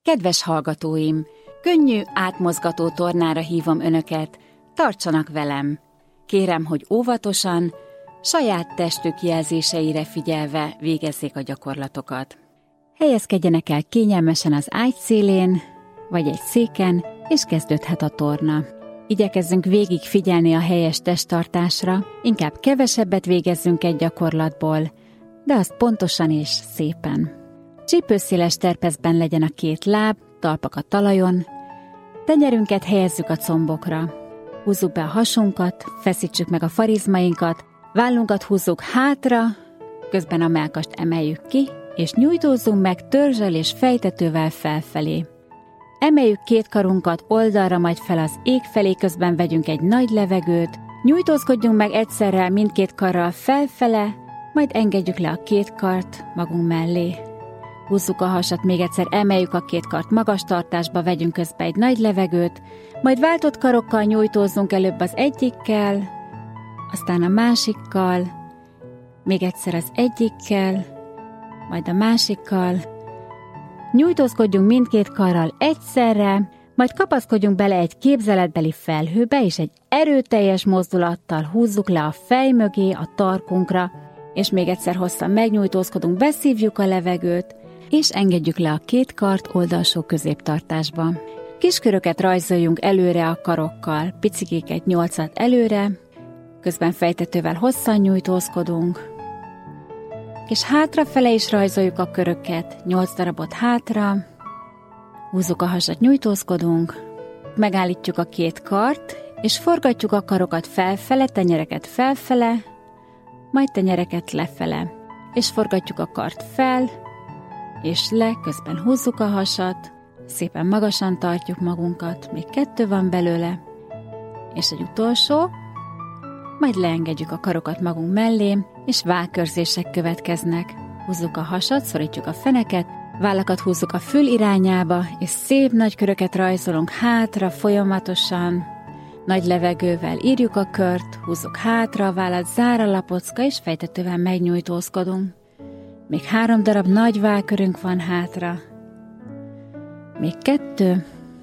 Kedves hallgatóim, könnyű, átmozgató tornára hívom önöket, tartsanak velem. Kérem, hogy óvatosan, saját testük jelzéseire figyelve végezzék a gyakorlatokat. Helyezkedjenek el kényelmesen az ágy szélén, vagy egy széken, és kezdődhet a torna. Igyekezzünk végig figyelni a helyes testtartásra, inkább kevesebbet végezzünk egy gyakorlatból, de azt pontosan és szépen. Csípőszéles terpeszben legyen a két láb, talpak a talajon, tenyerünket helyezzük a combokra. Húzzuk be a hasunkat, feszítsük meg a farizmainkat, vállunkat húzzuk hátra, közben a mellkast emeljük ki, és nyújtózzunk meg törzsel és fejtetővel felfelé. Emeljük két karunkat oldalra, majd fel az ég felé, közben vegyünk egy nagy levegőt, nyújtózkodjunk meg egyszerre mindkét karral felfele, majd engedjük le a két kart magunk mellé. Húzzuk a hasat, még egyszer emeljük a két kart magas tartásba, vegyünk közbe egy nagy levegőt, majd váltott karokkal nyújtózzunk előbb az egyikkel, aztán a másikkal, még egyszer az egyikkel, majd a másikkal. Nyújtózkodjunk mindkét karral egyszerre, majd kapaszkodjunk bele egy képzeletbeli felhőbe, és egy erőteljes mozdulattal húzzuk le a fej mögé, a tarkunkra, és még egyszer hosszan megnyújtózkodunk, beszívjuk a levegőt, és engedjük le a két kart oldalsó középtartásba. Kisköröket rajzoljunk előre a karokkal, picikéket 8-at előre, közben fejtetővel hosszan nyújtózkodunk, és hátrafele is rajzoljuk a köröket, 8 darabot hátra, húzzuk a hasat, nyújtózkodunk, megállítjuk a két kart, és forgatjuk a karokat felfele, tenyereket felfele, majd tenyereket lefele, és forgatjuk a kart fel, és le, közben húzzuk a hasat, szépen magasan tartjuk magunkat, még 2 van belőle, és egy utolsó, majd leengedjük a karokat magunk mellé, és vállkörzések következnek. Húzzuk a hasat, szorítjuk a feneket, vállakat húzzuk a fül irányába, és szép nagy köröket rajzolunk hátra folyamatosan, nagy levegővel írjuk a kört, húzzuk hátra a vállat, zár a lapocka, és fejtetővel megnyújtózkodunk. Még 3 darab nagy vállkörünk van hátra. Még 2.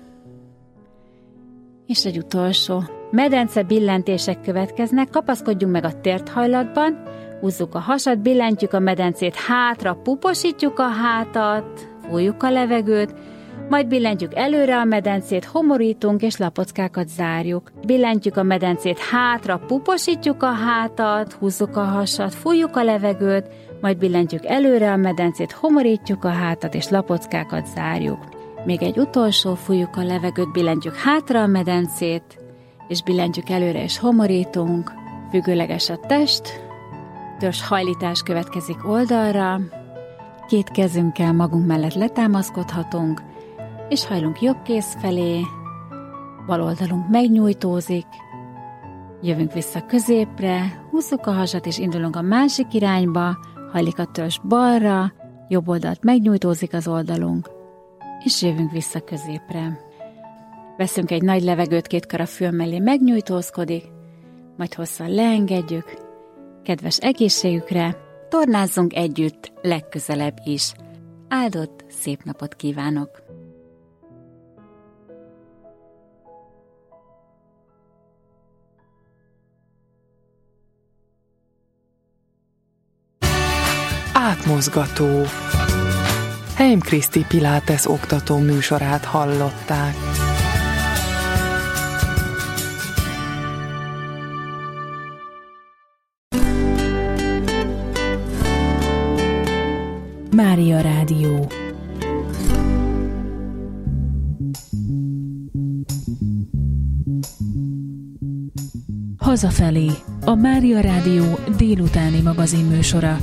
És egy utolsó. Medence billentések következnek, kapaszkodjunk meg a térthajlatban, húzzuk a hasat, billentjük a medencét hátra, puposítjuk a hátat, fújjuk a levegőt, majd billentjük előre a medencét, homorítunk és lapockákat zárjuk. Billentjük a medencét hátra, puposítjuk a hátat, húzzuk a hasat, fújjuk a levegőt, majd billentjük előre a medencét, homorítjuk a hátat és lapockákat zárjuk. Még egy utolsó, fújjuk a levegőt, billentjük hátra a medencét, és billentjük előre és homorítunk. Függőleges a test, törzshajlítás következik oldalra, 2 kezünkkel magunk mellett letámaszkodhatunk, és hajlunk jobb kéz felé, bal oldalunk megnyújtózik, jövünk vissza középre, húzzuk a hasat és indulunk a másik irányba, hajlik a törzs balra, jobb oldalt megnyújtózik az oldalunk, és jövünk vissza középre. Veszünk egy nagy levegőt, 2 kar a fül mellé, megnyújtózkodik, majd hosszan leengedjük. Kedves egészségükre, tornázzunk együtt legközelebb is. Áldott szép napot kívánok! Átmozgató. Heim Kriszti Pilates oktató műsorát hallották. Mária Rádió. Hazafelé, a Mária Rádió délutáni magazinműsora.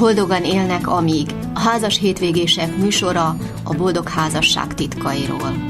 Boldogan élnek amíg. A házas hétvégések műsora a boldog házasság titkairól.